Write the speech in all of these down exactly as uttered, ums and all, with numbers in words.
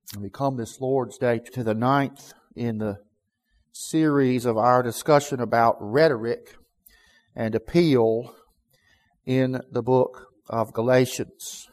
We come this Lord's Day to the ninth in the series of our discussion about rhetoric and appeal in the book of Galatians.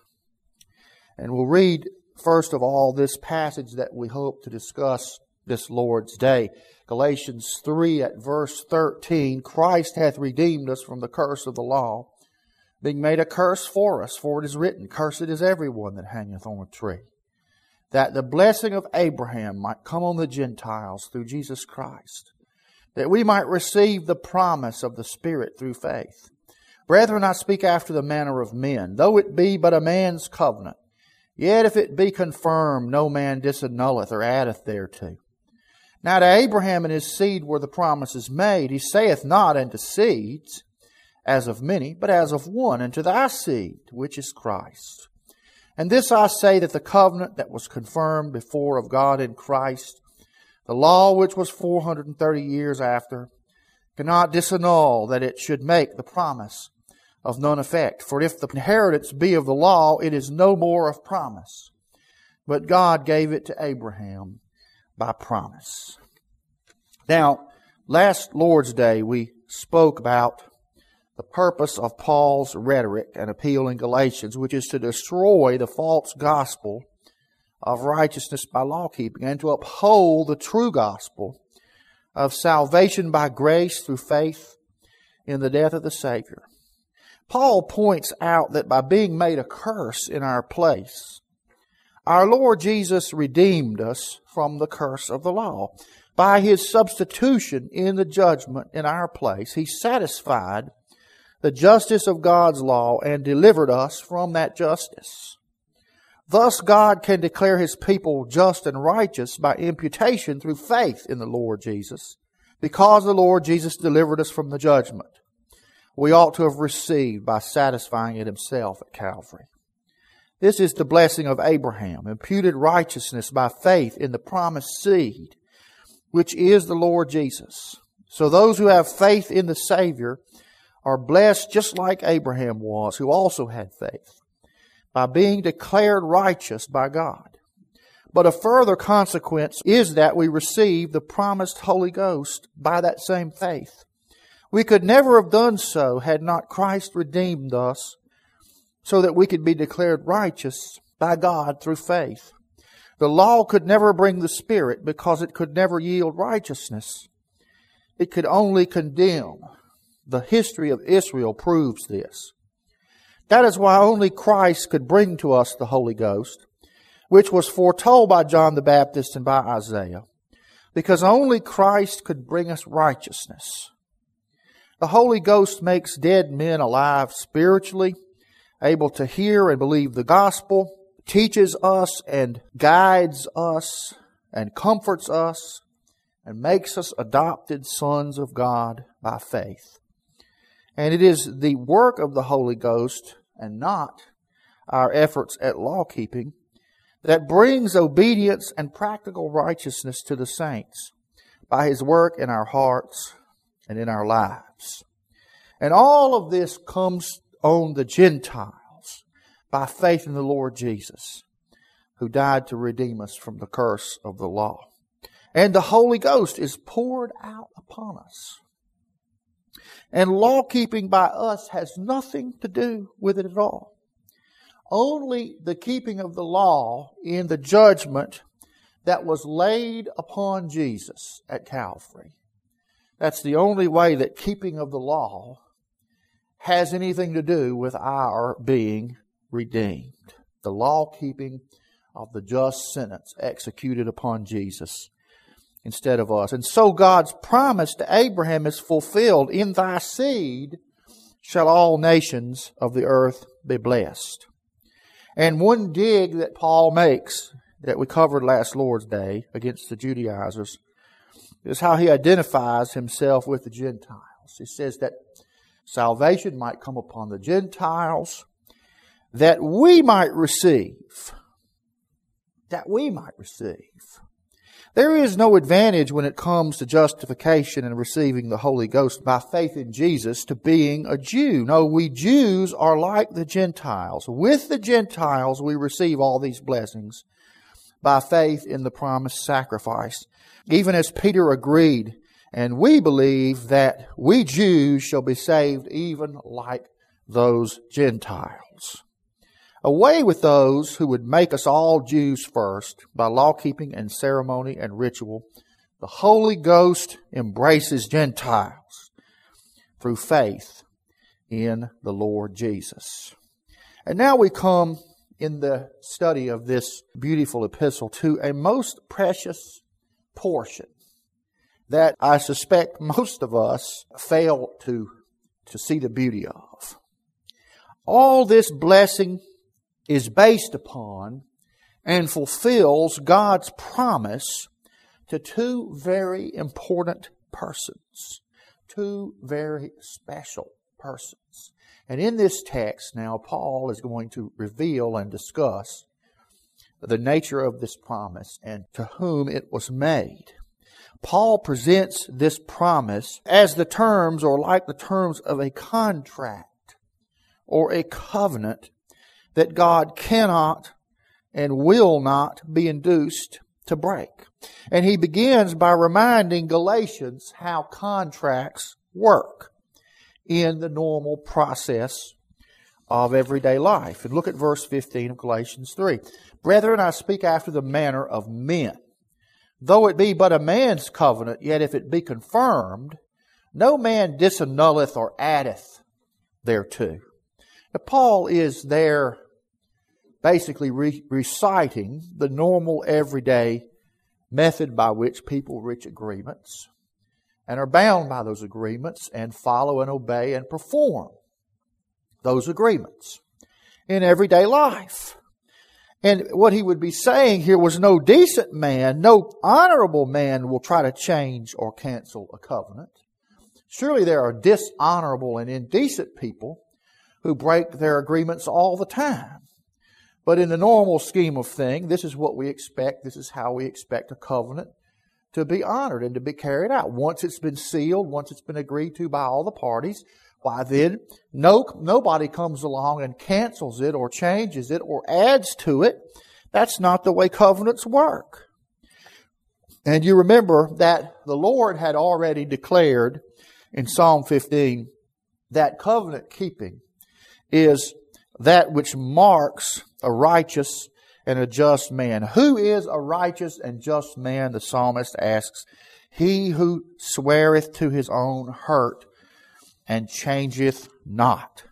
And we'll read first of all this passage that we hope to discuss this Lord's Day. Galatians three at verse thirteen, Christ hath redeemed us from the curse of the law, being made a curse for us, for it is written, Cursed is everyone that hangeth on a tree, that the blessing of Abraham might come on the Gentiles through Jesus Christ, that we might receive the promise of the Spirit through faith. Brethren, I speak after the manner of men, though it be but a man's covenant, yet if it be confirmed, no man disannulleth or addeth thereto. Now to Abraham and his seed were the promises made. He saith not unto seeds, as of many, but as of one, and to thy seed, which is Christ. And this I say, that the covenant that was confirmed before of God in Christ, the law which was four hundred thirty years after, cannot disannul that it should make the promise of none effect. For if the inheritance be of the law, it is no more of promise. But God gave it to Abraham by promise. Now, last Lord's Day we spoke about the purpose of Paul's rhetoric and appeal in Galatians, which is to destroy the false gospel of righteousness by law-keeping and to uphold the true gospel of salvation by grace through faith in the death of the Savior. Paul points out that by being made a curse in our place, our Lord Jesus redeemed us from the curse of the law. By His substitution in the judgment in our place, He satisfied the justice of God's law and delivered us from that justice. Thus God can declare His people just and righteous by imputation through faith in the Lord Jesus, because the Lord Jesus delivered us from the judgment we ought to have received by satisfying it Himself at Calvary. This is the blessing of Abraham, imputed righteousness by faith in the promised seed, which is the Lord Jesus. So those who have faith in the Savior are blessed just like Abraham was, who also had faith, by being declared righteous by God. But a further consequence is that we receive the promised Holy Ghost by that same faith. We could never have done so had not Christ redeemed us so that we could be declared righteous by God through faith. The law could never bring the Spirit because it could never yield righteousness. It could only condemn. The history of Israel proves this. That is why only Christ could bring to us the Holy Ghost, which was foretold by John the Baptist and by Isaiah, because only Christ could bring us righteousness. The Holy Ghost makes dead men alive spiritually, able to hear and believe the gospel, teaches us and guides us and comforts us, and makes us adopted sons of God by faith. And it is the work of the Holy Ghost, and not our efforts at law-keeping, that brings obedience and practical righteousness to the saints by His work in our hearts and in our lives. And all of this comes on the Gentiles by faith in the Lord Jesus, who died to redeem us from the curse of the law. And the Holy Ghost is poured out upon us. And law-keeping by us has nothing to do with it at all. Only the keeping of the law in the judgment that was laid upon Jesus at Calvary. That's the only way that keeping of the law has anything to do with our being redeemed. The law-keeping of the just sentence executed upon Jesus instead of us. And so God's promise to Abraham is fulfilled. In thy seed shall all nations of the earth be blessed. And one dig that Paul makes, that we covered last Lord's Day against the Judaizers, is how he identifies himself with the Gentiles. He says that salvation might come upon the Gentiles, that we might receive. That we might receive. There is no advantage when it comes to justification and receiving the Holy Ghost by faith in Jesus to being a Jew. No, we Jews are like the Gentiles. With the Gentiles we receive all these blessings by faith in the promised sacrifice, even as Peter agreed. And we believe that we Jews shall be saved even like those Gentiles. Away with those who would make us all Jews first by law-keeping and ceremony and ritual. The Holy Ghost embraces Gentiles through faith in the Lord Jesus. And now we come in the study of this beautiful epistle to a most precious portion that I suspect most of us fail to, to see the beauty of. All this blessing is based upon and fulfills God's promise to two very important persons, two very special persons. And in this text now, Paul is going to reveal and discuss the nature of this promise and to whom it was made. Paul presents this promise as the terms or like the terms of a contract or a covenant that God cannot and will not be induced to break. And he begins by reminding Galatians how contracts work in the normal process of everyday life. And look at verse fifteen of Galatians three. Brethren, I speak after the manner of men. Though it be but a man's covenant, yet if it be confirmed, no man disannulleth or addeth thereto. Now, Paul is there basically re- reciting the normal everyday method by which people reach agreements and are bound by those agreements and follow and obey and perform those agreements in everyday life. And what he would be saying here was no decent man, no honorable man will try to change or cancel a covenant. Surely there are dishonorable and indecent people who break their agreements all the time. But in the normal scheme of things, this is what we expect. This is how we expect a covenant to be honored and to be carried out. Once it's been sealed, once it's been agreed to by all the parties, why then no nobody comes along and cancels it or changes it or adds to it. That's not the way covenants work. And you remember that the Lord had already declared in Psalm fifteen that covenant keeping is that which marks a righteous and a just man. Who is a righteous and just man? The psalmist asks. He who sweareth to his own hurt and changeth not.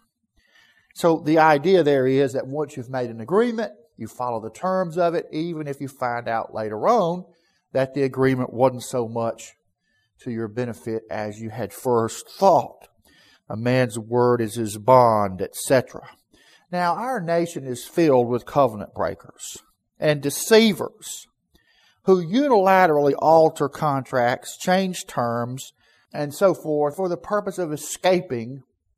So the idea there is that once you've made an agreement, you follow the terms of it, even if you find out later on that the agreement wasn't so much to your benefit as you had first thought. A man's word is his bond, et cetera. Now, our nation is filled with covenant breakers and deceivers who unilaterally alter contracts, change terms, and so forth for the purpose of escaping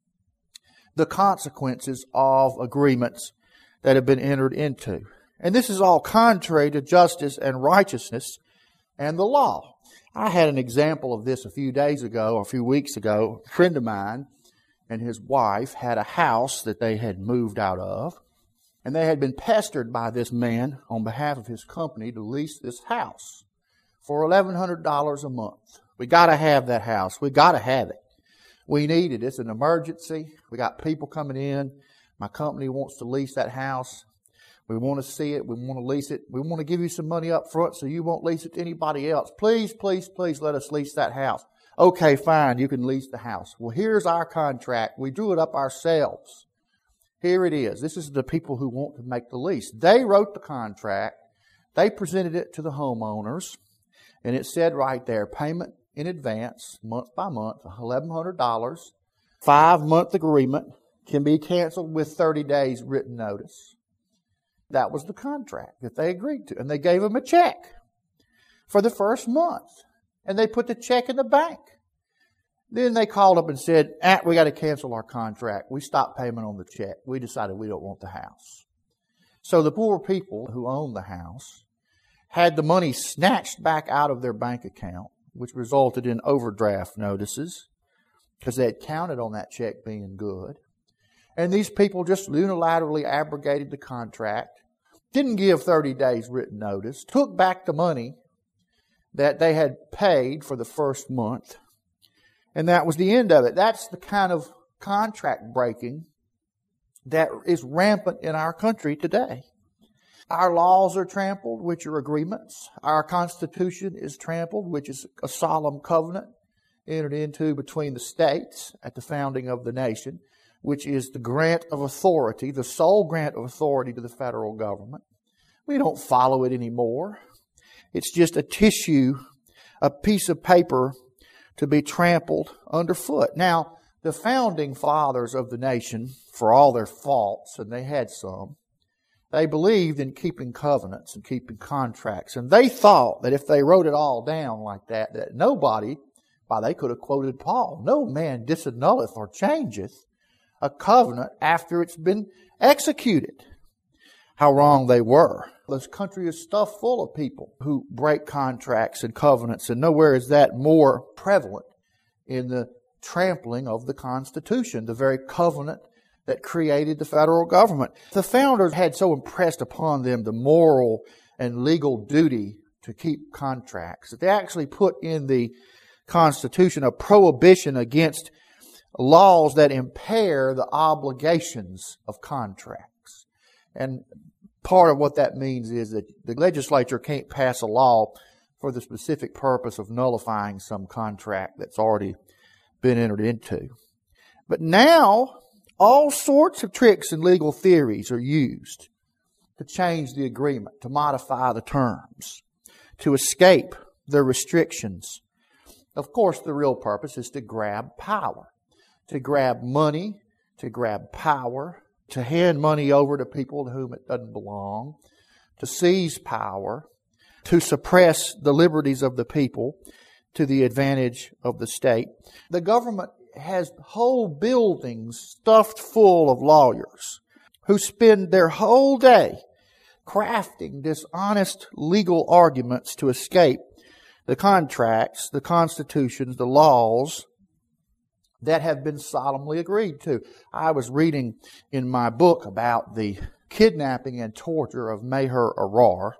the consequences of agreements that have been entered into. And this is all contrary to justice and righteousness and the law. I had an example of this a few days ago, or a few weeks ago. A friend of mine and his wife had a house that they had moved out of, and they had been pestered by this man on behalf of his company to lease this house for eleven hundred dollars a month. We got to have that house. We got to have it. We need it. It's an emergency. We got people coming in. My company wants to lease that house. We want to see it. We want to lease it. We want to give you some money up front so you won't lease it to anybody else. Please, please, please let us lease that house. Okay, fine. You can lease the house. Well, here's our contract. We drew it up ourselves. Here it is. This is the people who want to make the lease. They wrote the contract. They presented it to the homeowners. And it said right there, payment in advance, month by month, eleven hundred dollars. Five-month agreement can be canceled with thirty days written notice. That was the contract that they agreed to. And they gave them a check for the first month. And they put the check in the bank. Then they called up and said, ah, we got to cancel our contract. We stopped payment on the check. We decided we don't want the house. So the poor people who owned the house had the money snatched back out of their bank account, which resulted in overdraft notices because they had counted on that check being good. And these people just unilaterally abrogated the contract didn't give thirty days written notice, took back the money that they had paid for the first month, and that was the end of it. That's the kind of contract breaking that is rampant in our country today. Our laws are trampled, which are agreements. Our Constitution is trampled, which is a solemn covenant entered into between the states at the founding of the nation, which is the grant of authority, the sole grant of authority to the federal government. We don't follow it anymore. It's just a tissue, a piece of paper to be trampled underfoot. Now, the founding fathers of the nation, for all their faults, and they had some, they believed in keeping covenants and keeping contracts. And they thought that if they wrote it all down like that, that nobody, why they could have quoted Paul, no man disannulleth or changeth a covenant after it's been executed. How wrong they were. This country is stuffed full of people who break contracts and covenants, and nowhere is that more prevalent in the trampling of the Constitution, the very covenant that created the federal government. The founders had so impressed upon them the moral and legal duty to keep contracts that they actually put in the Constitution a prohibition against laws that impair the obligations of contracts. And part of what that means is that the legislature can't pass a law for the specific purpose of nullifying some contract that's already been entered into. But now, all sorts of tricks and legal theories are used to change the agreement, to modify the terms, to escape the restrictions. Of course, the real purpose is to grab power, to grab money, to grab power, to hand money over to people to whom it doesn't belong, to seize power, to suppress the liberties of the people to the advantage of the state. The government has whole buildings stuffed full of lawyers who spend their whole day crafting dishonest legal arguments to escape the contracts, the constitutions, the laws that have been solemnly agreed to. I was reading in my book about the kidnapping and torture of Maher Arar,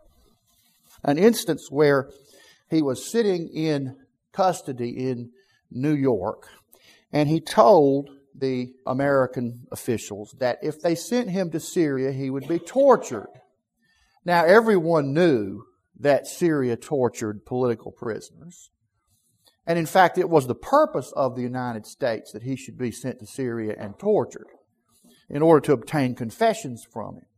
an instance where he was sitting in custody in New York, and he told the American officials that if they sent him to Syria, he would be tortured. Now, everyone knew that Syria tortured political prisoners. And in fact, it was the purpose of the United States that he should be sent to Syria and tortured in order to obtain confessions from him.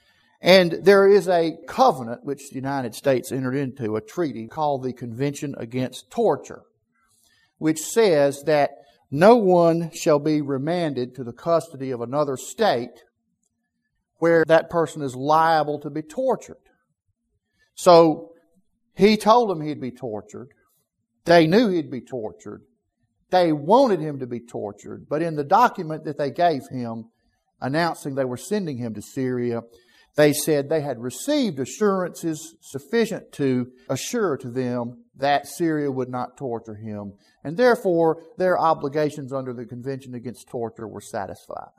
And there is a covenant which the United States entered into, a treaty called the Convention Against Torture, which says that no one shall be remanded to the custody of another state where that person is liable to be tortured. So he told them he'd be tortured. They knew he'd be tortured. They wanted him to be tortured. But in the document that they gave him, announcing they were sending him to Syria, they said they had received assurances sufficient to assure to them that Syria would not torture him. And therefore, their obligations under the Convention Against Torture were satisfied.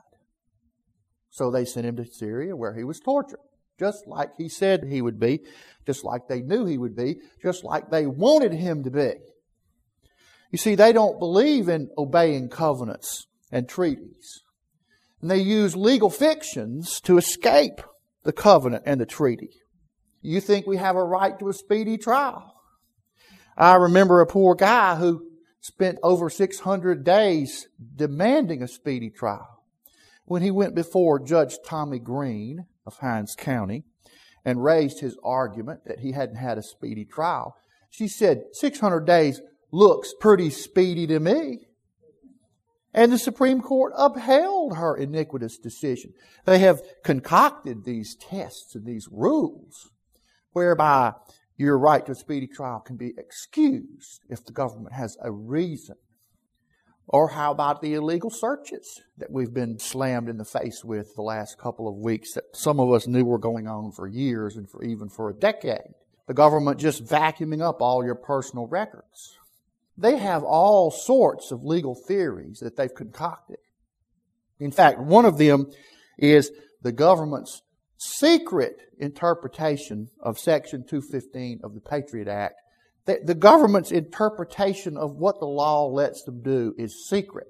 So they sent him to Syria where he was tortured. Just like he said he would be, just like they knew he would be, just like they wanted him to be. You see, they don't believe in obeying covenants and treaties. And they use legal fictions to escape the covenant and the treaty. You think we have a right to a speedy trial. I remember a poor guy who spent over six hundred days demanding a speedy trial. When he went before Judge Tommy Green of Hinds County and raised his argument that he hadn't had a speedy trial, she said, six hundred days looks pretty speedy to me. And the Supreme Court upheld her iniquitous decision. They have concocted these tests and these rules whereby your right to a speedy trial can be excused if the government has a reason. Or how about the illegal searches that we've been slammed in the face with the last couple of weeks that some of us knew were going on for years and for even for a decade? The government just vacuuming up all your personal records. They have all sorts of legal theories that they've concocted. In fact, one of them is the government's secret interpretation of Section two fifteen of the Patriot Act. The, the government's interpretation of what the law lets them do is secret.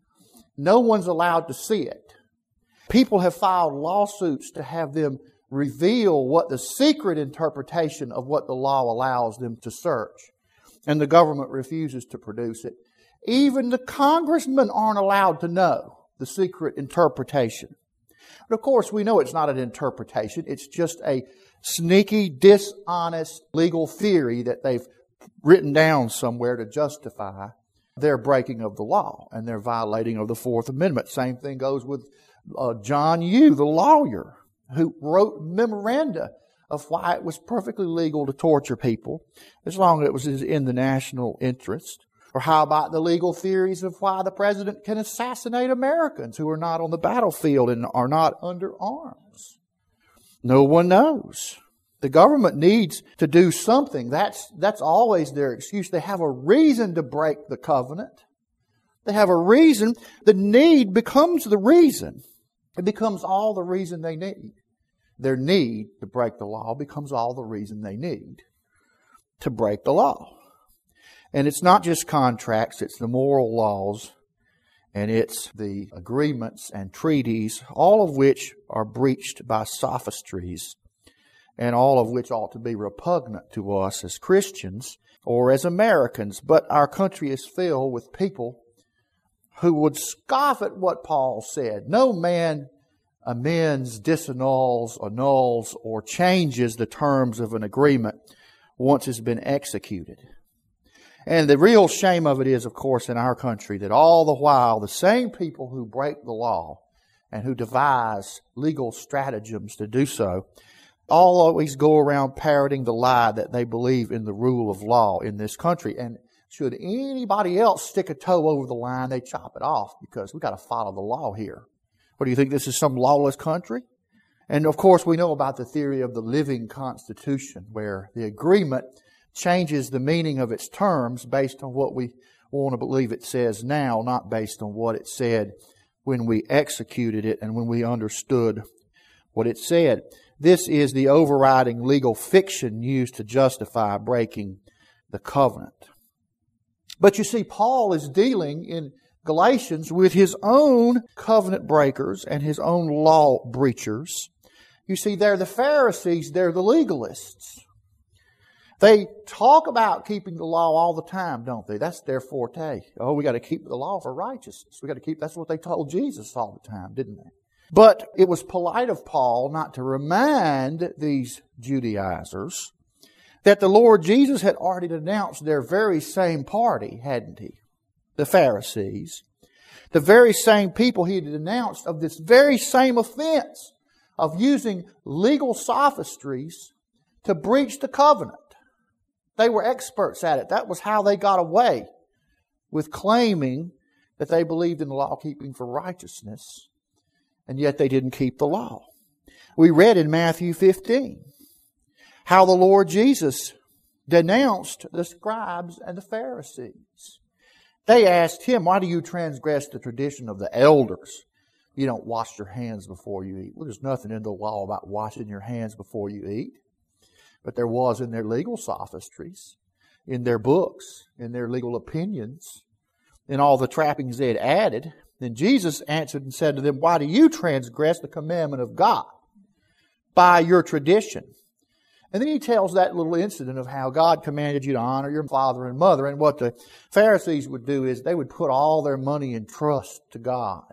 No one's allowed to see it. People have filed lawsuits to have them reveal what the secret interpretation of what the law allows them to search. And the government refuses to produce it. Even the congressmen aren't allowed to know the secret interpretation. But of course, we know it's not an interpretation. It's just a sneaky, dishonest legal theory that they've written down somewhere to justify their breaking of the law and their violating of the Fourth Amendment. Same thing goes with uh, John Yoo, the lawyer, who wrote memoranda of why it was perfectly legal to torture people as long as it was in the national interest. Or how about the legal theories of why the president can assassinate Americans who are not on the battlefield and are not under arms? No one knows. The government needs to do something. That's, that's always their excuse. They have a reason to break the covenant. They have a reason. The need becomes the reason. It becomes all the reason they need. Their need to break the law becomes all the reason they need to break the law. And it's not just contracts, it's the moral laws, and it's the agreements and treaties, all of which are breached by sophistries, and all of which ought to be repugnant to us as Christians or as Americans. But our country is filled with people who would scoff at what Paul said. No man amends, disannuls, annuls, or changes the terms of an agreement once it's been executed. And the real shame of it is, of course, in our country that all the while the same people who break the law and who devise legal stratagems to do so always go around parroting the lie that they believe in the rule of law in this country. And should anybody else stick a toe over the line, they chop it off because we've got to follow the law here. What do you think, this is some lawless country? And of course we know about the theory of the living Constitution, where the agreement changes the meaning of its terms based on what we want to believe it says now, not based on what it said when we executed it and when we understood what it said. This is the overriding legal fiction used to justify breaking the covenant. But you see, Paul is dealing in Galatians with his own covenant breakers and his own law breachers. You see, they're the Pharisees, they're the legalists. They talk about keeping the law all the time, don't they? That's their forte. Oh, we got to keep the law for righteousness. We got to keep, that's what they told Jesus all the time, didn't they? But it was polite of Paul not to remind these Judaizers that the Lord Jesus had already denounced their very same party, hadn't he? The Pharisees. The very same people he had denounced of this very same offense of using legal sophistries to breach the covenant. They were experts at it. That was how they got away with claiming that they believed in the law keeping for righteousness, and yet they didn't keep the law. We read in Matthew fifteen how the Lord Jesus denounced the scribes and the Pharisees. They asked him, why do you transgress the tradition of the elders? You don't wash your hands before you eat. Well, there's nothing in the law about washing your hands before you eat. But there was in their legal sophistries, in their books, in their legal opinions, in all the trappings they had added. Then Jesus answered and said to them, why do you transgress the commandment of God by your tradition? And then he tells that little incident of how God commanded you to honor your father and mother. And what the Pharisees would do is they would put all their money in trust to God.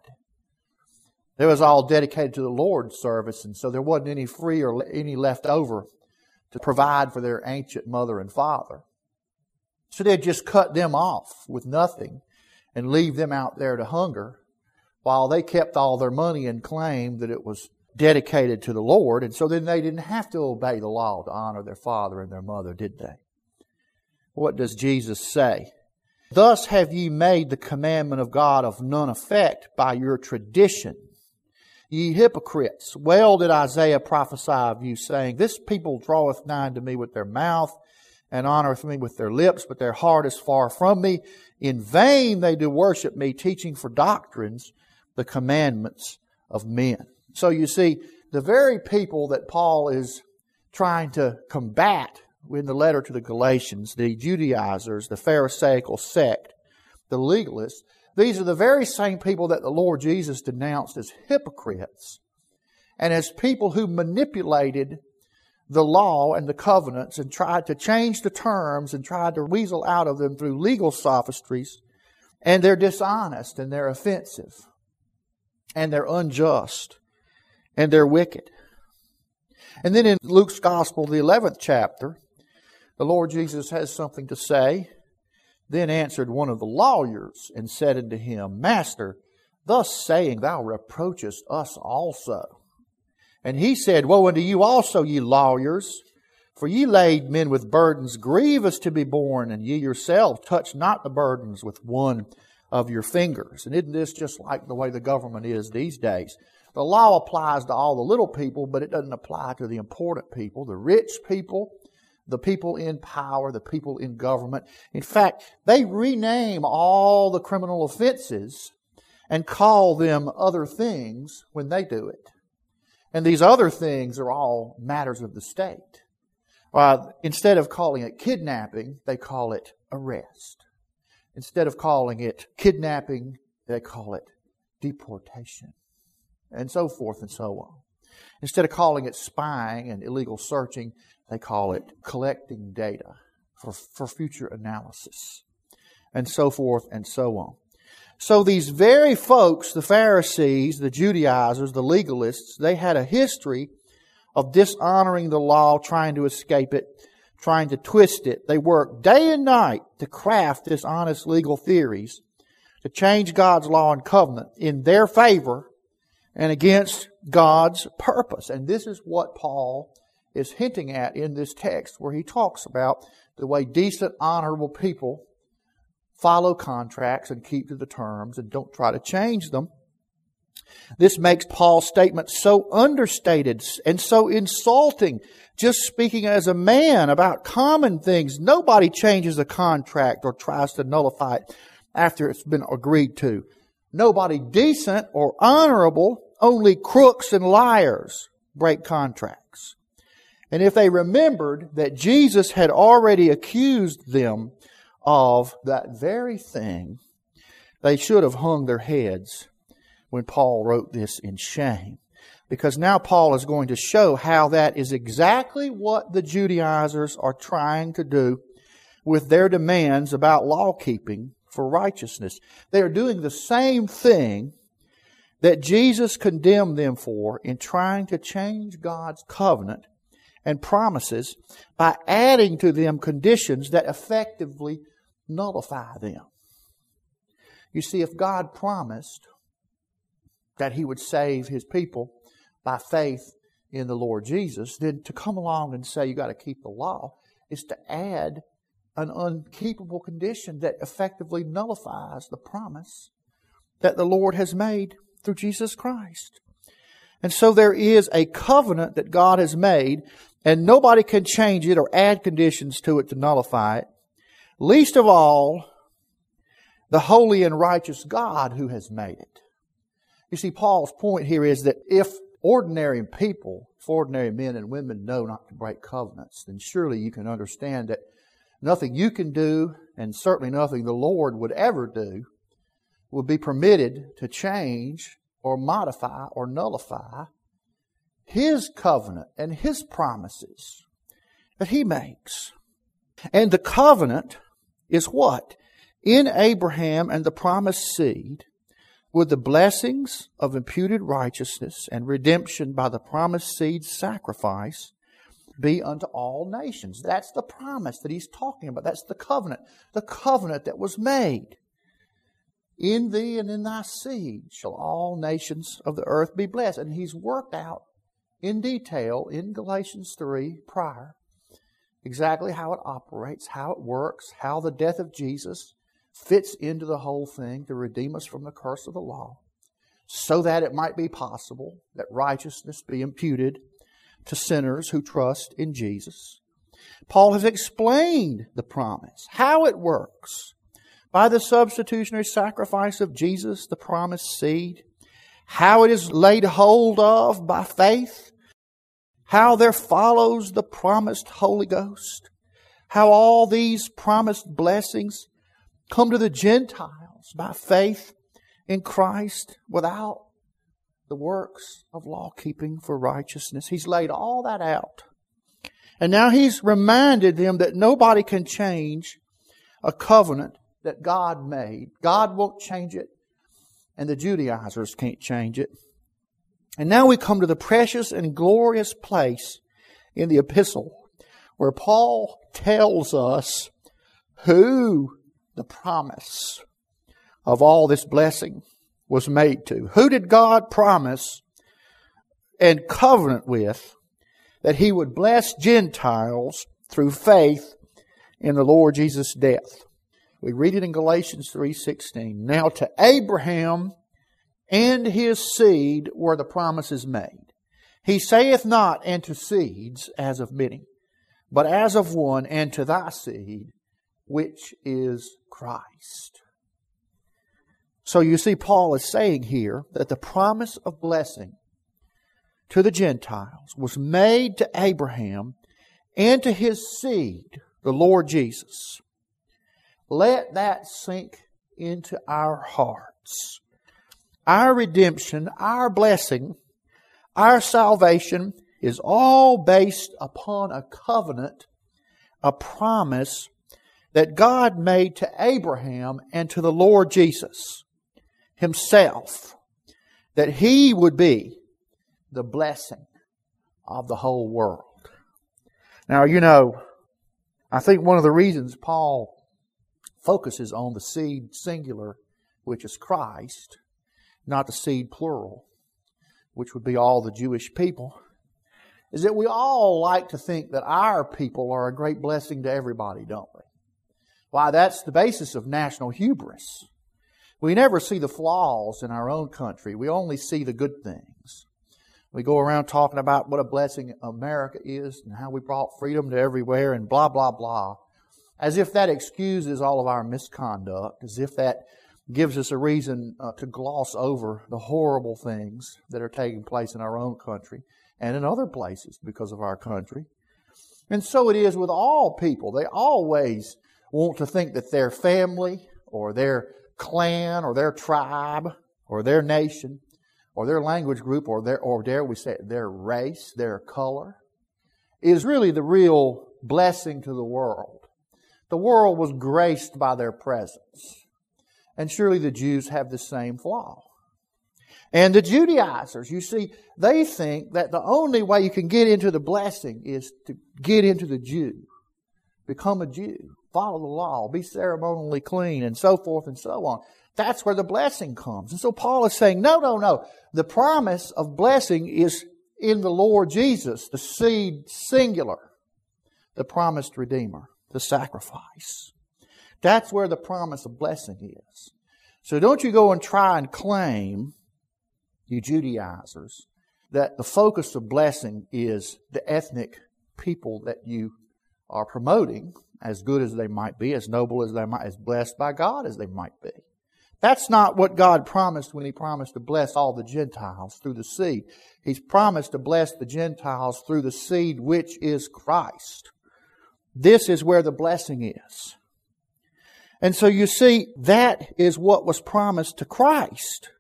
It was all dedicated to the Lord's service, and so there wasn't any free or any left over to provide for their ancient mother and father. So they'd just cut them off with nothing and leave them out there to hunger while they kept all their money and claimed that it was dedicated to the Lord. And so then they didn't have to obey the law to honor their father and their mother, did they? What does Jesus say? Thus have ye made the commandment of God of none effect by your tradition. Ye hypocrites, well did Isaiah prophesy of you, saying, this people draweth nigh unto me with their mouth, and honoreth me with their lips, but their heart is far from me. In vain they do worship me, teaching for doctrines the commandments of men. So you see, the very people that Paul is trying to combat in the letter to the Galatians, the Judaizers, the Pharisaical sect, the legalists, these are the very same people that the Lord Jesus denounced as hypocrites and as people who manipulated the law and the covenants and tried to change the terms and tried to weasel out of them through legal sophistries. And they're dishonest and they're offensive and they're unjust and they're wicked. And then in Luke's Gospel, the eleventh chapter, the Lord Jesus has something to say. Then answered one of the lawyers and said unto him, Master, thus saying thou reproachest us also. And he said, Woe unto you also, ye lawyers, for ye laid men with burdens grievous to be borne, and ye yourselves touch not the burdens with one of your fingers. And isn't this just like the way the government is these days? The law applies to all the little people, but it doesn't apply to the important people, the rich people, the people in power, the people in government. In fact, they rename all the criminal offenses and call them other things when they do it. And these other things are all matters of the state. Uh, instead of calling it kidnapping, they call it arrest. Instead of calling it kidnapping, they call it deportation. And so forth and so on. Instead of calling it spying and illegal searching, they call it collecting data for, for future analysis. And so forth and so on. So these very folks, the Pharisees, the Judaizers, the legalists, they had a history of dishonoring the law, trying to escape it, trying to twist it. They worked day and night to craft dishonest legal theories to change God's law and covenant in their favor and against God's purpose. And this is what Paul is hinting at in this text where he talks about the way decent, honorable people follow contracts and keep to the terms and don't try to change them. This makes Paul's statement so understated and so insulting. Just speaking as a man about common things, nobody changes a contract or tries to nullify it after it's been agreed to. Nobody decent or honorable, only crooks and liars break contracts. And if they remembered that Jesus had already accused them of that very thing, they should have hung their heads when Paul wrote this in shame. Because now Paul is going to show how that is exactly what the Judaizers are trying to do with their demands about law keeping for righteousness. They are doing the same thing that Jesus condemned them for in trying to change God's covenant and promises by adding to them conditions that effectively nullify them. You see, if God promised that He would save His people by faith in the Lord Jesus, then to come along and say you got to keep the law is to add an unkeepable condition that effectively nullifies the promise that the Lord has made through Jesus Christ. And so there is a covenant that God has made, and nobody can change it or add conditions to it to nullify it. Least of all, the holy and righteous God who has made it. You see, Paul's point here is that if ordinary people, if ordinary men and women know not to break covenants, then surely you can understand that nothing you can do, and certainly nothing the Lord would ever do, would be permitted to change or modify or nullify His covenant and His promises that He makes. And the covenant is what? In Abraham and the promised seed, would the blessings of imputed righteousness and redemption by the promised seed's sacrifice be unto all nations. That's the promise that he's talking about. That's the covenant. The covenant that was made. In thee and in thy seed shall all nations of the earth be blessed. And he's worked out in detail in Galatians three prior exactly how it operates, how it works, how the death of Jesus fits into the whole thing to redeem us from the curse of the law, so that it might be possible that righteousness be imputed to sinners who trust in Jesus. Paul has explained the promise, how it works, by the substitutionary sacrifice of Jesus, the promised seed, how it is laid hold of by faith, how there follows the promised Holy Ghost, how all these promised blessings come to the Gentiles by faith in Christ without the works of law keeping for righteousness. He's laid all that out. And now He's reminded them that nobody can change a covenant that God made. God won't change it, and the Judaizers can't change it. And now we come to the precious and glorious place in the epistle where Paul tells us who the promise of all this blessing was made to. Who did God promise and covenant with that He would bless Gentiles through faith in the Lord Jesus' death? We read it in Galatians three sixteen. Now to Abraham and his seed were the promises made. He saith not, and to seeds, as of many, but as of one, and to thy seed, which is Christ. So you see, Paul is saying here that the promise of blessing to the Gentiles was made to Abraham and to his seed, the Lord Jesus. Let that sink into our hearts. Our redemption, our blessing, our salvation is all based upon a covenant, a promise that God made to Abraham and to the Lord Jesus Himself, that He would be the blessing of the whole world. Now, you know, I think one of the reasons Paul focuses on the seed singular, which is Christ, not the seed plural, which would be all the Jewish people, is that we all like to think that our people are a great blessing to everybody, don't we? Why, that's the basis of national hubris. We never see the flaws in our own country. We only see the good things. We go around talking about what a blessing America is and how we brought freedom to everywhere and blah, blah, blah. As if that excuses all of our misconduct, as if that gives us a reason uh, to gloss over the horrible things that are taking place in our own country and in other places because of our country. And so it is with all people. They always want to think that their family or their clan or their tribe or their nation or their language group or their, or dare we say it, their race, their color, is really the real blessing to the world. The world was graced by their presence. And surely the Jews have the same flaw. And the Judaizers, you see, they think that the only way you can get into the blessing is to get into the Jew. Become a Jew. Follow the law. Be ceremonially clean and so forth and so on. That's where the blessing comes. And so Paul is saying, no, no, no. The promise of blessing is in the Lord Jesus, the seed singular, the promised Redeemer, the sacrifice. That's where the promise of blessing is. So don't you go and try and claim, you Judaizers, that the focus of blessing is the ethnic people that you are promoting, as good as they might be, as noble as they might, as blessed by God as they might be. That's not what God promised when He promised to bless all the Gentiles through the seed. He's promised to bless the Gentiles through the seed which is Christ. This is where the blessing is. And so you see, that is what was promised to Christ.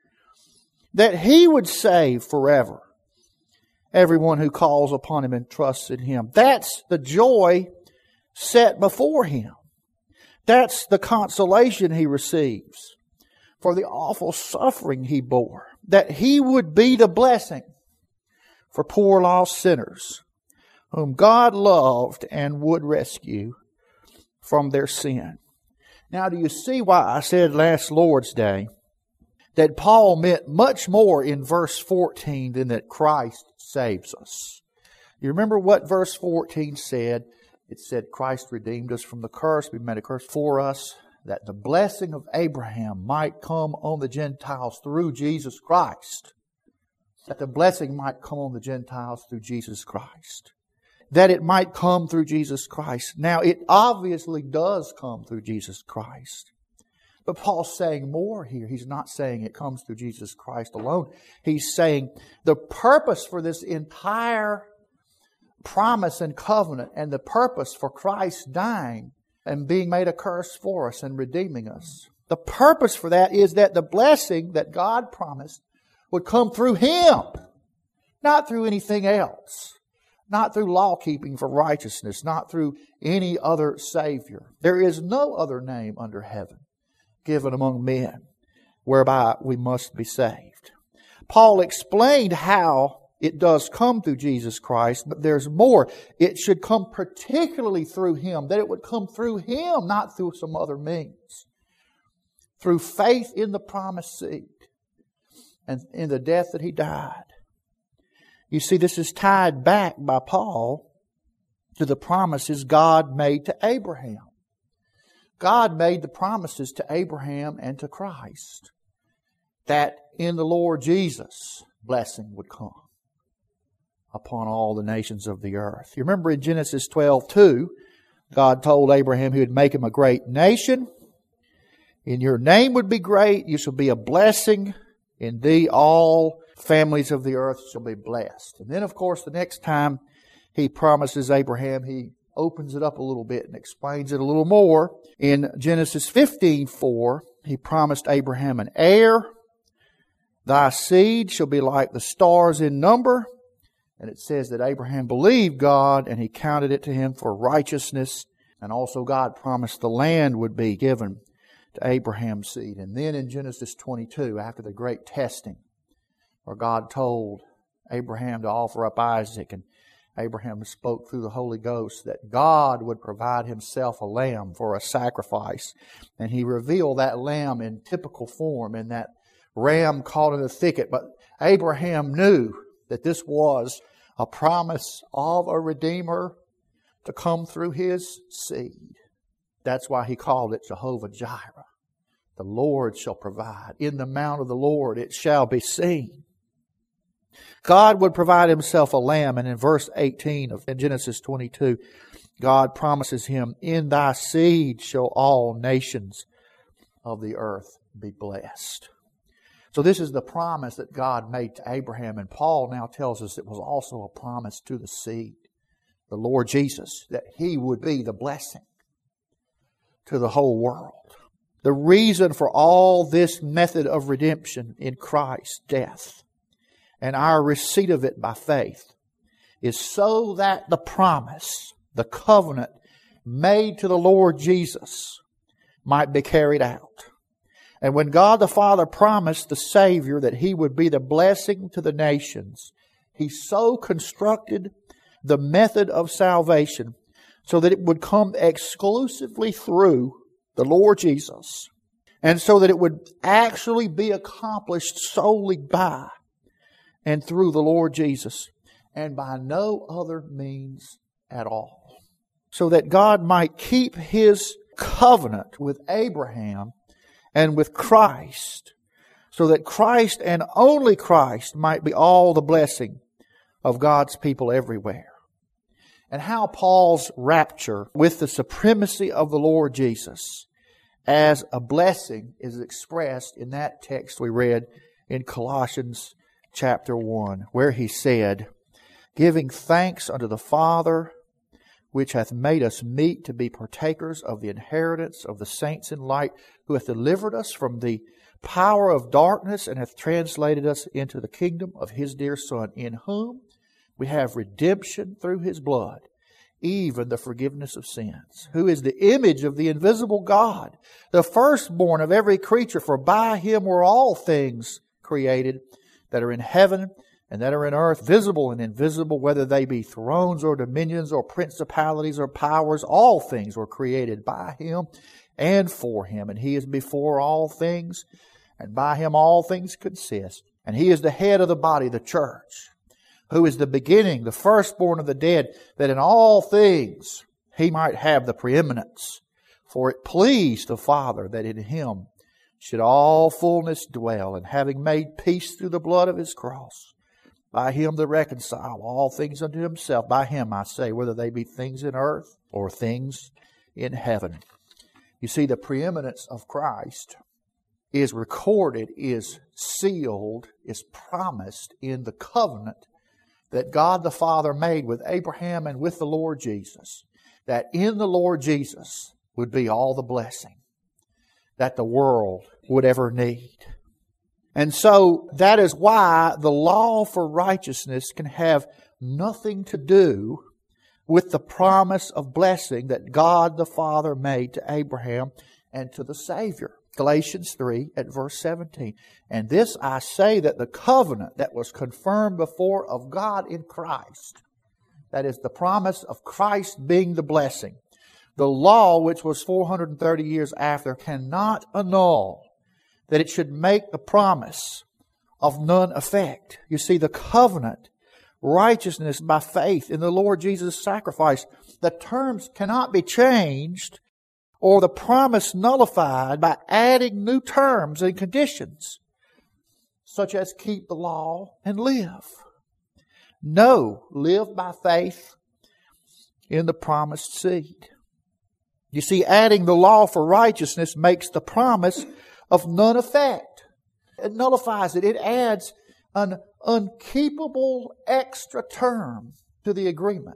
That He would save forever everyone who calls upon Him and trusts in Him. That's the joy set before Him. That's the consolation He receives for the awful suffering He bore. That He would be the blessing for poor lost sinners whom God loved and would rescue from their sin. Now, do you see why I said last Lord's Day that Paul meant much more in verse fourteen than that Christ saves us? You remember what verse fourteen said? It said Christ redeemed us from the curse. We made a curse for us, that the blessing of Abraham might come on the Gentiles through Jesus Christ. That the blessing might come on the Gentiles through Jesus Christ. That it might come through Jesus Christ. Now, it obviously does come through Jesus Christ. But Paul's saying more here. He's not saying it comes through Jesus Christ alone. He's saying the purpose for this entire promise and covenant and the purpose for Christ dying and being made a curse for us and redeeming us. The purpose for that is that the blessing that God promised would come through Him, not through anything else. Not through law keeping for righteousness, not through any other Savior. There is no other name under heaven given among men whereby we must be saved. Paul explained how it does come through Jesus Christ, but there's more. It should come particularly through Him, that it would come through Him, not through some other means. Through faith in the promised seed and in the death that He died. You see, this is tied back by Paul to the promises God made to Abraham. God made the promises to Abraham and to Christ that in the Lord Jesus blessing would come upon all the nations of the earth. You remember in Genesis twelve two, God told Abraham He would make him a great nation. In your name would be great. You shall be a blessing. In thee all families of the earth shall be blessed. And then, of course, the next time He promises Abraham, He opens it up a little bit and explains it a little more. In Genesis fifteen four, He promised Abraham an heir. Thy seed shall be like the stars in number. And it says that Abraham believed God and He counted it to him for righteousness. And also God promised the land would be given to Abraham's seed. And then in Genesis twenty-two, after the great testing, where God told Abraham to offer up Isaac, and Abraham spoke through the Holy Ghost that God would provide Himself a lamb for a sacrifice. And He revealed that lamb in typical form in that ram caught in the thicket. But Abraham knew that this was a promise of a Redeemer to come through his seed. That's why he called it Jehovah Jireh. The Lord shall provide. In the mount of the Lord it shall be seen. God would provide Himself a lamb, and in verse eighteen of Genesis twenty-two, God promises him, in thy seed shall all nations of the earth be blessed. So this is the promise that God made to Abraham, and Paul now tells us it was also a promise to the seed, the Lord Jesus, that He would be the blessing to the whole world. The reason for all this method of redemption in Christ's death and our receipt of it by faith is so that the promise, the covenant made to the Lord Jesus might be carried out. And when God the Father promised the Savior that He would be the blessing to the nations, He so constructed the method of salvation so that it would come exclusively through the Lord Jesus, and so that it would actually be accomplished solely by and through the Lord Jesus, and by no other means at all. So that God might keep His covenant with Abraham and with Christ, so that Christ and only Christ might be all the blessing of God's people everywhere. And how Paul's rapture with the supremacy of the Lord Jesus as a blessing is expressed in that text we read in Colossians chapter one, where he said, giving thanks unto the Father, which hath made us meet to be partakers of the inheritance of the saints in light, who hath delivered us from the power of darkness and hath translated us into the kingdom of His dear Son, in whom we have redemption through His blood, even the forgiveness of sins, who is the image of the invisible God, the firstborn of every creature, for by Him were all things created that are in heaven and that are in earth, visible and invisible, whether they be thrones or dominions or principalities or powers. All things were created by Him and for Him. And He is before all things, and by Him all things consist. And He is the head of the body, the church, who is the beginning, the firstborn of the dead, that in all things He might have the preeminence. For it pleased the Father that in Him should all fullness dwell, and having made peace through the blood of His cross, by Him to reconcile all things unto Himself. By Him, I say, whether they be things in earth or things in heaven. You see, the preeminence of Christ is recorded, is sealed, is promised in the covenant that God the Father made with Abraham and with the Lord Jesus. That in the Lord Jesus would be all the blessing that the world would ever need. And so that is why the law for righteousness can have nothing to do with the promise of blessing that God the Father made to Abraham and to the Savior. Galatians three at verse seventeen. And this I say, that the covenant that was confirmed before of God in Christ, that is the promise of Christ being the blessing, the law which was four hundred thirty years after cannot annul that it should make the promise of none effect. You see, the covenant, righteousness by faith in the Lord Jesus' sacrifice, the terms cannot be changed or the promise nullified by adding new terms and conditions, such as keep the law and live. No, live by faith in the promised seed. You see, adding the law for righteousness makes the promise of none effect. It nullifies it. It adds an unkeepable extra term to the agreement.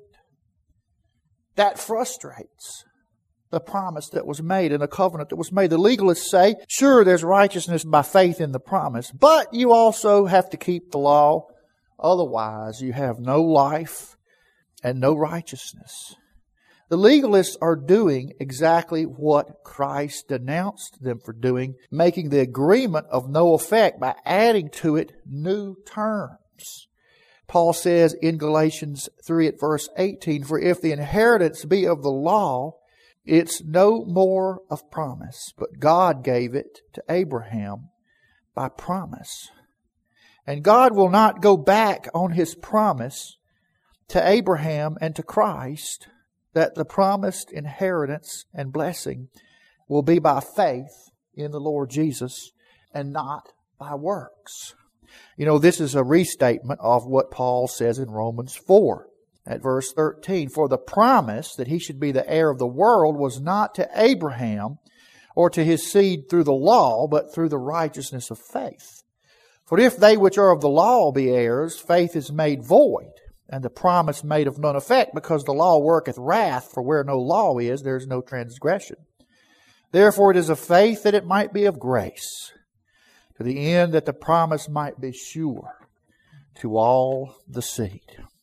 That frustrates the promise that was made and the covenant that was made. The legalists say, sure, there's righteousness by faith in the promise, but you also have to keep the law. Otherwise, you have no life and no righteousness. The legalists are doing exactly what Christ denounced them for doing, making the agreement of no effect by adding to it new terms. Paul says in Galatians three at verse eighteen, for if the inheritance be of the law, it's no more of promise, but God gave it to Abraham by promise. And God will not go back on His promise to Abraham and to Christ, that the promised inheritance and blessing will be by faith in the Lord Jesus and not by works. You know, this is a restatement of what Paul says in Romans four at verse thirteen. For the promise that he should be the heir of the world was not to Abraham or to his seed through the law, but through the righteousness of faith. For if they which are of the law be heirs, faith is made void, and the promise made of none effect, because the law worketh wrath, for where no law is, there is no transgression. Therefore it is of faith that it might be of grace, to the end that the promise might be sure to all the seed.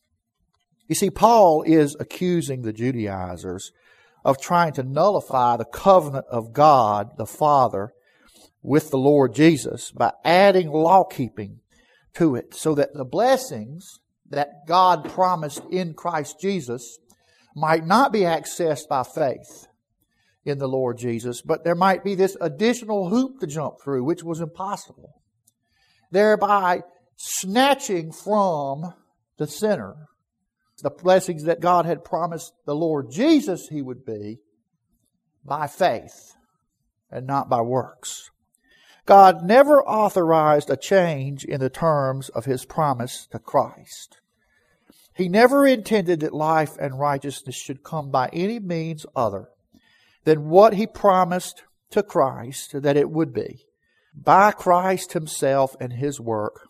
You see, Paul is accusing the Judaizers of trying to nullify the covenant of God the Father with the Lord Jesus by adding law-keeping to it, so that the blessings that God promised in Christ Jesus might not be accessed by faith in the Lord Jesus, but there might be this additional hoop to jump through, which was impossible, thereby snatching from the sinner the blessings that God had promised the Lord Jesus He would be by faith and not by works. God never authorized a change in the terms of His promise to Christ. He never intended that life and righteousness should come by any means other than what He promised to Christ that it would be, by Christ Himself and His work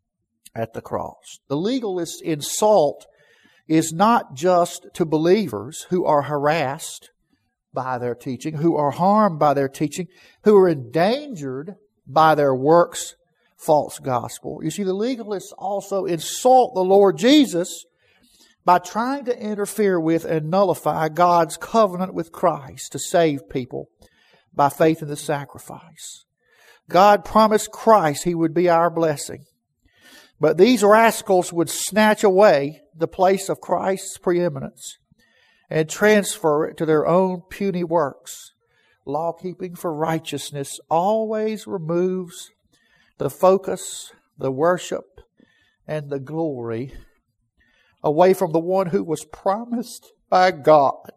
at the cross. The legalist's insult is not just to believers who are harassed by their teaching, who are harmed by their teaching, who are endangered by their works false gospel. You see, the legalists also insult the Lord Jesus by trying to interfere with and nullify God's covenant with Christ to save people by faith in the sacrifice. God promised Christ He would be our blessing. But these rascals would snatch away the place of Christ's preeminence and transfer it to their own puny works. Law-keeping for righteousness always removes the focus, the worship, and the glory away from the one who was promised by God,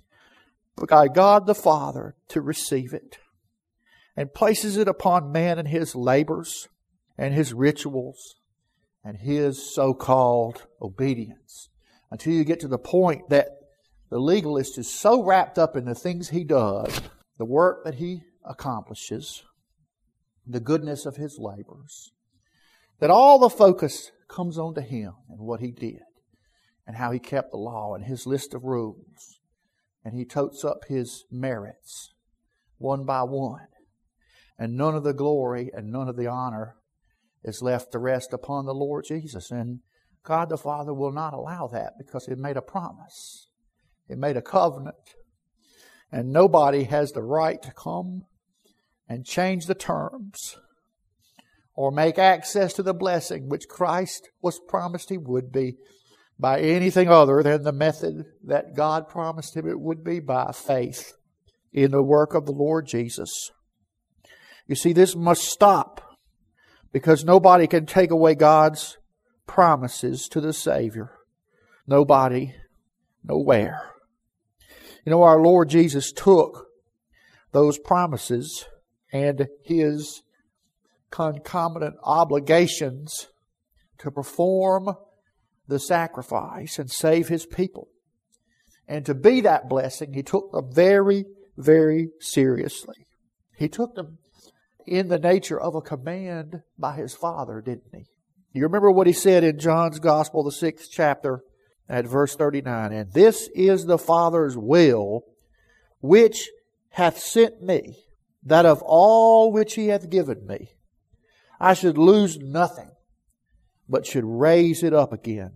by God the Father, to receive it, and places it upon man and his labors and his rituals and his so-called obedience, until you get to the point that the legalist is so wrapped up in the things he does the work that He accomplishes, the goodness of His labors, that all the focus comes on to Him and what He did and how He kept the law and His list of rules. And He totes up His merits one by one. And none of the glory and none of the honor is left to rest upon the Lord Jesus. And God the Father will not allow that because He made a promise. He made a covenant. And nobody has the right to come and change the terms or make access to the blessing which Christ was promised He would be by anything other than the method that God promised Him it would be, by faith in the work of the Lord Jesus. You see, this must stop because nobody can take away God's promises to the Savior. Nobody, nowhere. You know, our Lord Jesus took those promises and His concomitant obligations to perform the sacrifice and save His people. And to be that blessing, He took them very, very seriously. He took them in the nature of a command by His Father, didn't He? You remember what He said in John's Gospel, the sixth chapter, at verse thirty-nine. And this is the Father's will, which hath sent me, that of all which He hath given me, I should lose nothing, but should raise it up again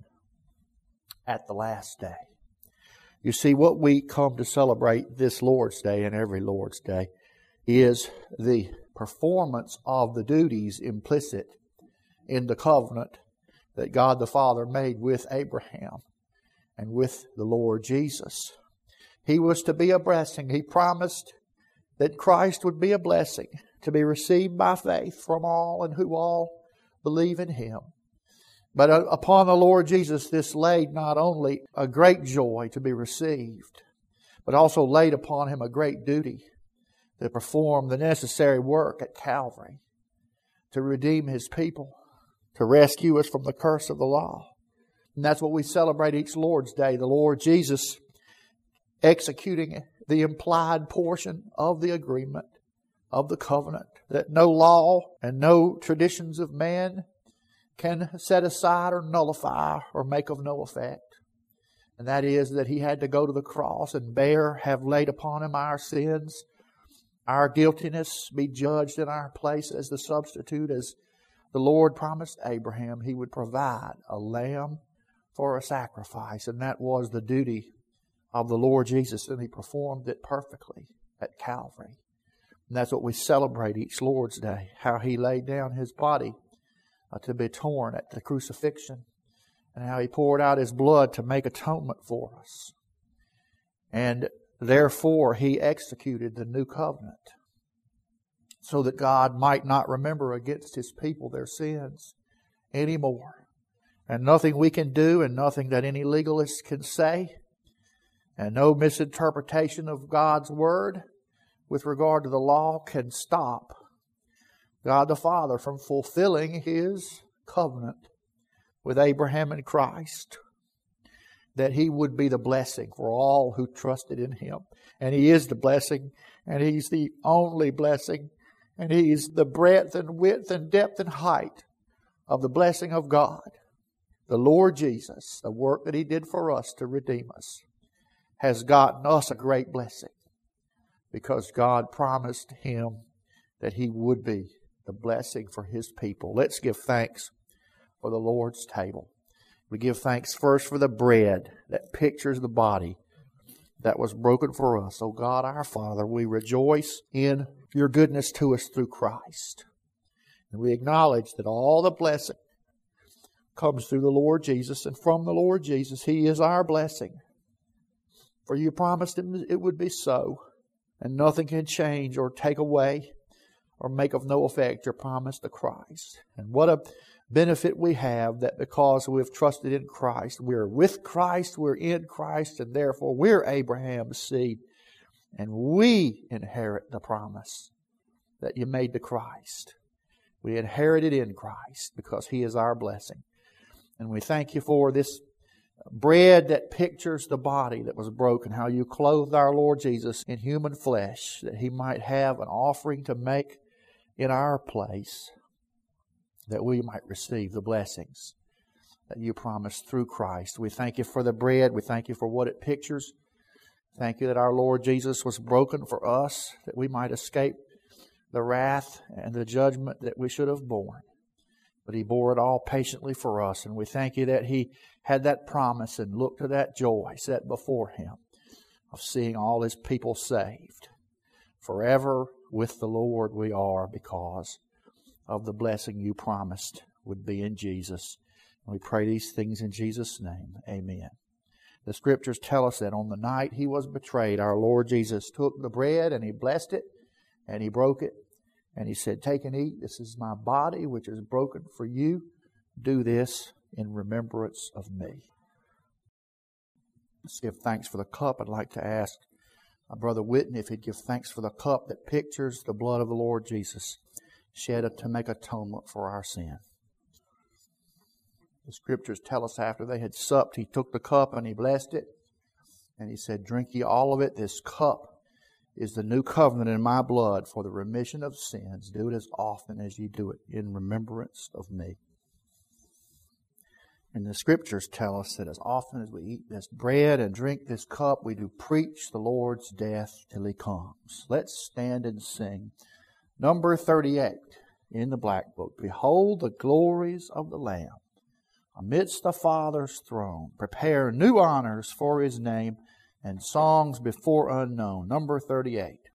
at the last day. You see, what we come to celebrate this Lord's Day and every Lord's Day is the performance of the duties implicit in the covenant that God the Father made with Abraham and with the Lord Jesus. He was to be a blessing. He promised that Christ would be a blessing to be received by faith from all and who all believe in Him. But upon the Lord Jesus, this laid not only a great joy to be received, but also laid upon Him a great duty to perform the necessary work at Calvary, to redeem His people, to rescue us from the curse of the law. And that's what we celebrate each Lord's Day, the Lord Jesus executing the implied portion of the agreement, of the covenant, that no law and no traditions of man can set aside or nullify or make of no effect. And that is that He had to go to the cross and bear, have laid upon Him our sins, our guiltiness, be judged in our place as the substitute. As the Lord promised Abraham, He would provide a lamb for a sacrifice. And that was the duty of the Lord Jesus, and He performed it perfectly at Calvary. And that's what we celebrate each Lord's Day, how He laid down His body uh, to be torn at the crucifixion, and how He poured out His blood to make atonement for us. And therefore He executed the new covenant so that God might not remember against His people their sins anymore. And nothing we can do, and nothing that any legalist can say, and no misinterpretation of God's Word with regard to the law can stop God the Father from fulfilling His covenant with Abraham and Christ, that He would be the blessing for all who trusted in Him. And He is the blessing, and He's the only blessing, and He's the breadth and width and depth and height of the blessing of God. The Lord Jesus, the work that He did for us to redeem us, has gotten us a great blessing because God promised Him that He would be the blessing for His people. Let's give thanks for the Lord's table. We give thanks first for the bread that pictures the body that was broken for us. Oh God, our Father, we rejoice in Your goodness to us through Christ. And we acknowledge that all the blessing comes through the Lord Jesus, and from the Lord Jesus, He is our blessing. For You promised Him it would be so, and nothing can change or take away or make of no effect Your promise to Christ. And what a benefit we have that because we've trusted in Christ, we're with Christ, we're in Christ, and therefore we're Abraham's seed, and we inherit the promise that You made to Christ. We inherit it in Christ because He is our blessing. And we thank You for this bread that pictures the body that was broken, how you clothed our Lord Jesus in human flesh, that He might have an offering to make in our place, that we might receive the blessings that you promised through Christ. We thank you for the bread. We thank you for what it pictures. Thank you that our Lord Jesus was broken for us, that we might escape the wrath and the judgment that we should have borne. But He bore it all patiently for us. And we thank you that He had that promise and looked to that joy set before Him of seeing all His people saved. Forever with the Lord we are, because of the blessing you promised would be in Jesus. And we pray these things in Jesus' name. Amen. The Scriptures tell us that on the night He was betrayed, our Lord Jesus took the bread and He blessed it and He broke it. And He said, "Take and eat. This is my body, which is broken for you. Do this in remembrance of me." Let's give thanks for the cup. I'd like to ask my brother Whitney if he'd give thanks for the cup that pictures the blood of the Lord Jesus shed to make atonement for our sin. The Scriptures tell us after they had supped, He took the cup and He blessed it. And He said, "Drink ye all of it. This cup is the new covenant in my blood for the remission of sins. Do it as often as ye do it in remembrance of me." And the Scriptures tell us that as often as we eat this bread and drink this cup, we do preach the Lord's death till He comes. Let's stand and sing number thirty-eight in the Black Book. "Behold the glories of the Lamb amidst the Father's throne. Prepare new honors for His name and songs before unknown." Number thirty-eight.